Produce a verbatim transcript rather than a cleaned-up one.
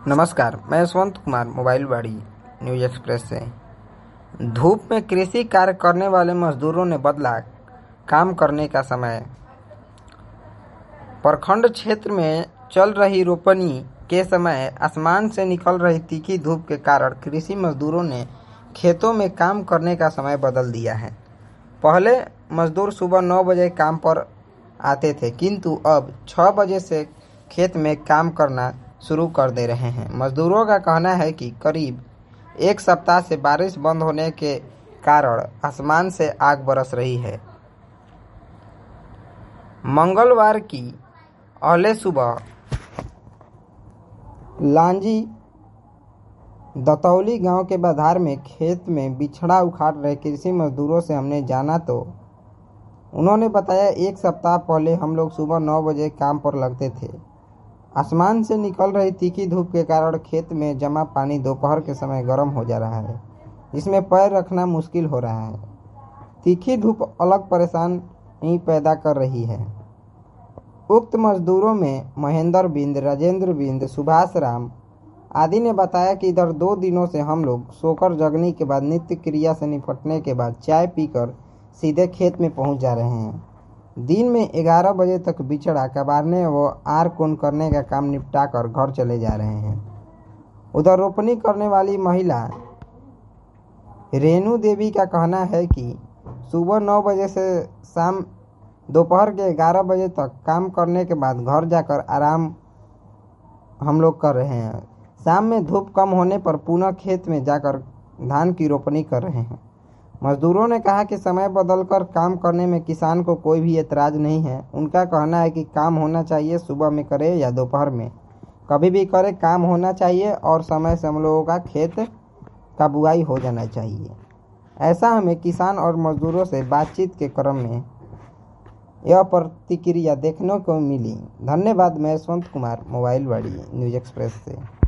नमस्कार, मैं Yashwant Kumar mobile Vaani news express से। धूप में कृषि कार्य करने वाले मजदूरों ने बदला काम करने का समय। प्रखंड क्षेत्र में चल रही रोपनी के समय आसमान से निकल रही तीखी धूप के कारण कृषि मजदूरों ने खेतों में काम करने का समय बदल दिया है। पहले मजदूर सुबह नौ बजे काम पर आते थे, किंतु अब छह बजे से खेत में काम करना शुरू कर दे रहे हैं। मजदूरों का कहना है कि करीब एक सप्ताह से बारिश बंद होने के कारण आसमान से आग बरस रही है। मंगलवार की अहले सुबह लांजी दतौली गांव के बाधार में खेत में बिछड़ा उखाड़ रहे कृषि मजदूरों से हमने जाना तो उन्होंने बताया, एक सप्ताह पहले हम लोग सुबह नौ बजे काम पर लगते थे। आसमान से निकल रही तीखी धूप के कारण खेत में जमा पानी दोपहर के समय गर्म हो जा रहा है, जिसमें पैर रखना मुश्किल हो रहा है। तीखी धूप अलग परेशानी पैदा कर रही है। उक्त मजदूरों में महेंद्र बिंद, राजेंद्र बिंद, सुभाष राम आदि ने बताया कि इधर दो दिनों से हम लोग सोकर जगने के बाद नित्य क्रिया से निपटने के बाद चाय पीकर सीधे खेत में पहुंच जा रहे हैं। दिन में ग्यारह बजे तक बिछड़ा कबारने व आर कोन करने का काम निपटा कर घर चले जा रहे हैं। उधर रोपनी करने वाली महिला रेणु देवी का कहना है कि सुबह नौ बजे से शाम दोपहर के ग्यारह बजे तक काम करने के बाद घर जाकर आराम हम लोग कर रहे हैं। शाम में धूप कम होने पर पुनः खेत में जाकर धान की रोपनी कर रहे हैं। मजदूरों ने कहा कि समय बदलकर काम करने में किसान को कोई भी एतराज नहीं है। उनका कहना है कि काम होना चाहिए, सुबह में करे या दोपहर में, कभी भी करे, काम होना चाहिए और समय से हम लोगों का खेत का बुआई हो जाना चाहिए। ऐसा हमें किसान और मजदूरों से बातचीत के क्रम में यह प्रतिक्रिया देखने को मिली। धन्यवाद। मैं Yashwant Kumar mobile Vaani news express से।